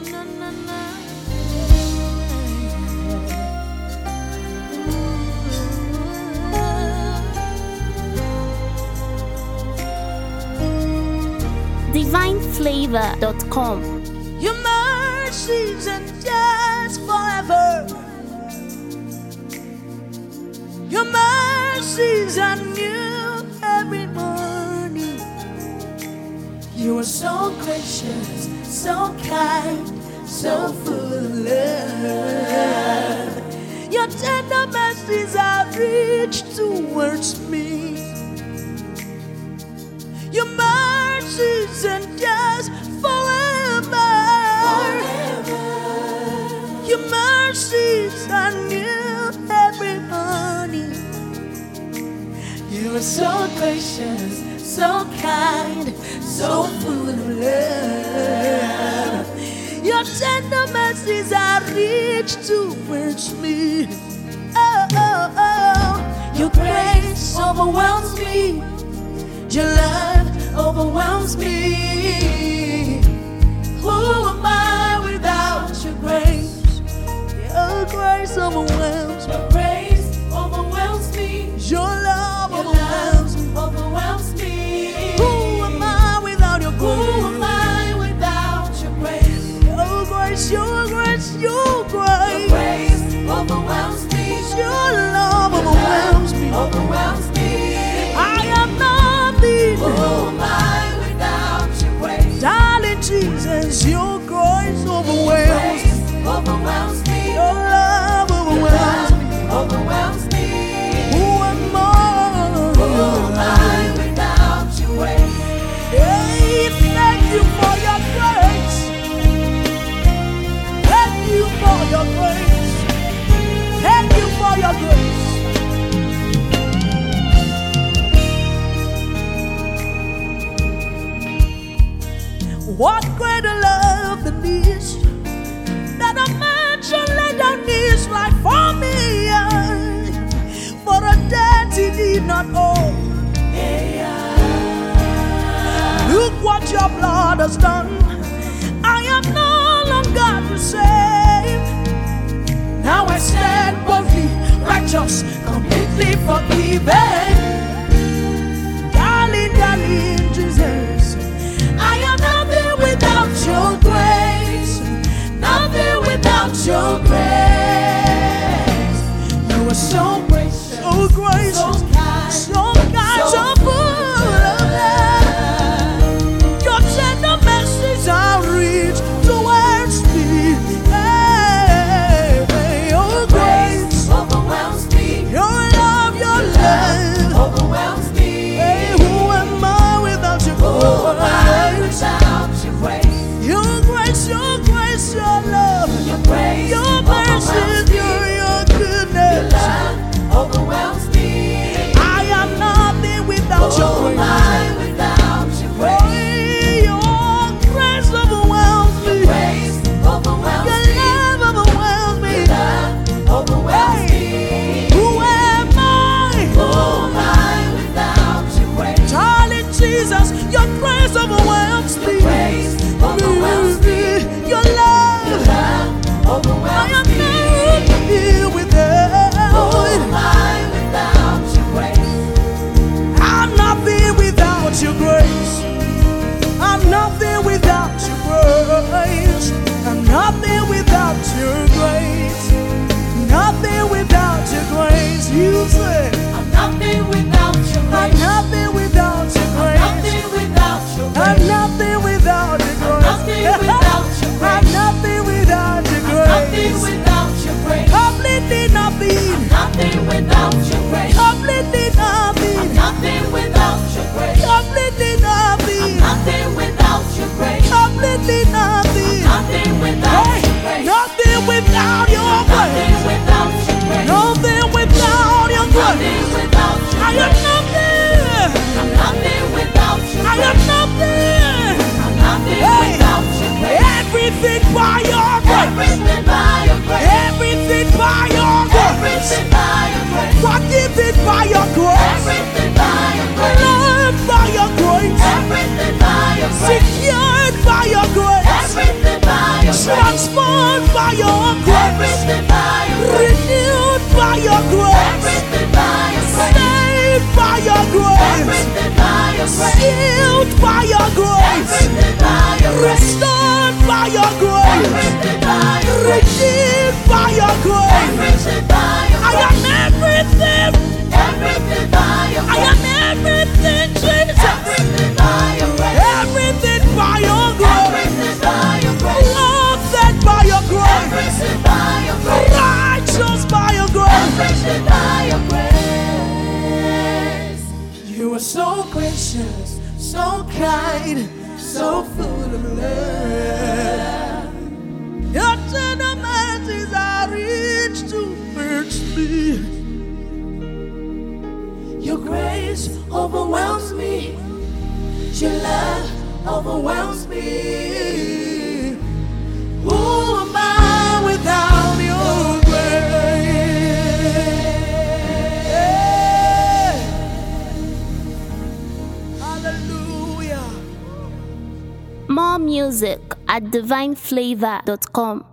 DivineFlavor.com. Your mercies endures forever. Your mercies are new every morning. You are so gracious, so kind, so full of love. Your tender mercies are rich towards me. Your mercies endures forever. Your mercies are new every morning. You are so gracious, so kind, so full of love. Your tender mercies are rich towards me. Oh, oh, oh. Your grace overwhelms me. Your love overwhelms me. Who am I without your grace? Your grace overwhelms me. Your grace overwhelms me. Your love overwhelms me. Who am I without your grace? Who am I without your grace? Your grace, your grace, your grace. Your grace overwhelms me. Your love overwhelms me. Overwhelms me. I am nothing. Who am I without your grace? Darling Jesus, your grace overwhelms me. Overwhelms me. Your love overwhelms me. Overwhelms me. Who am I? Who am I without your grace? Hey, thank you for your grace. Thank you for your grace. Thank you for your grace. What greater love than this, that a man should lay down his life for me, for a debt he did not owe. Look what your blood has done. I am no longer the same. Now I stand boldly, righteous, completely forgiven. Darling, darling Jesus, I am nothing without your grace. Nothing without your grace. You are so gracious, so gracious, so kind, so full of love. Your tender mercies are rich towards me. Hey, your grace overwhelms me. Your love overwhelms me. Hey, who am I without your grace? Your grace, your grace, your love, your grace, your mercy, your goodness, your love overwhelms me. I am nothing without your grace. Without your grace. Your grace overwhelms me. Your grace overwhelms me. Your love overwhelms me. Your love overwhelms me. Who am I? Who am I without your grace? Darling Jesus, your grace overwhelms me. Your grace overwhelms me. Your love overwhelms me. I am nothing without. Who am I without your grace? I'm nothing without your grace. I'm nothing without your grace. I'm nothing without your grace. Nothing without your grace. You say I'm nothing without your grace. I'm nothing without your grace. I'm nothing without your grace. I'm nothing without your grace. I'm nothing without your grace. transformed by your grace, renewed by your grace, saved by your grace, sealed by your grace, restored by your grace, redeemed by your grace. I am everything. I am everything, Jesus. Everything by your grace. Loved by your grace. Righteous by your grace. You are so gracious, so kind, so full of love. Your tender mercies are rich towards me. Your grace overwhelms me. Your love overwhelms me. Who am I without your grace? Hallelujah. More music at divineflavor.com.